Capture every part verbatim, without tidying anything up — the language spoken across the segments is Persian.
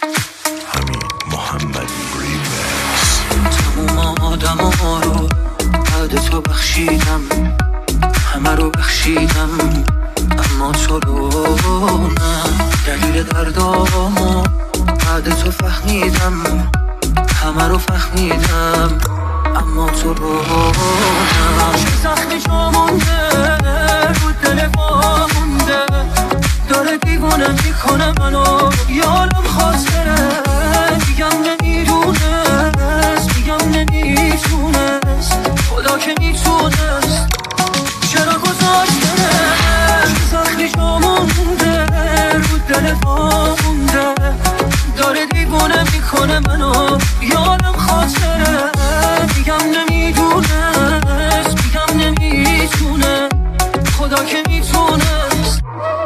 همین محمدی ریمکس. تموم آدم ها رو بعد تو بخشیدم، همه رو بخشیدم اما تو رو نه. دلیل دردامو بعد تو فهمیدم، همه رو فهمیدم اما تو رو نه. چه زخمی جا مونده رو دل ما مونده، داره دیوونه میکنه منو، یادم خاطره. میگم نمیدونست، میگم نمیتونست، خدا که میتونست چرا گذاشته. چه زخمی جا مونده رو دل ما مونده، داره دیوونه میکنه منو، یادم خاطره. میگم نمیدونست، میگم نمیتونه، خدا که میتونست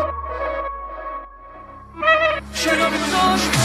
چرا گذاشته.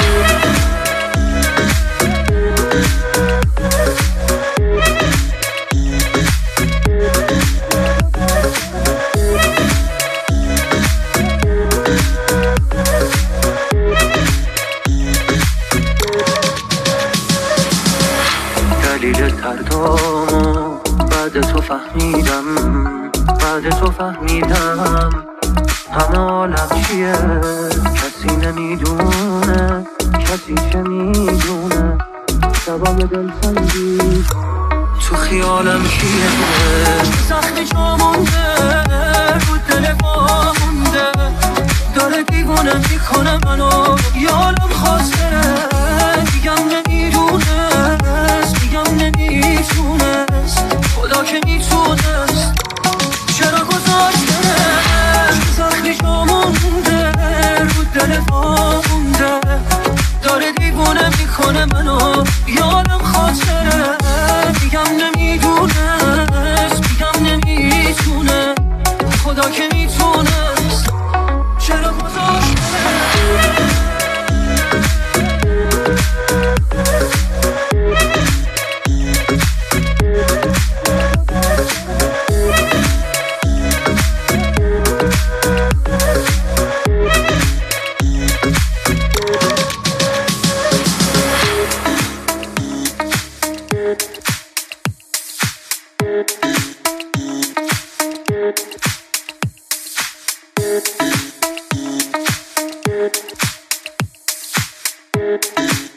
دلیل دردامو بعد تو فهمیدم، بعد تو فهمیدم همه عالم چیه، کسی نمیدونه، کسی چه میدونه. سبب دلتنگی تو خیالم کیه. زخمی جا مونده رو دل ما مونده، داره دیوونه میکنه منو، یادم خاطره. میگم نمیدونست، میگم نمیتونست، خدا که میتونست چرا گذاشته. زخمی جا مونده رو دل ما مونده، داره دیوونه میکنه منو، یادم خاطره. میگم نمیدونست، میگم نمیتونه، خدا که میتونست چرا گذاشته. Thank you.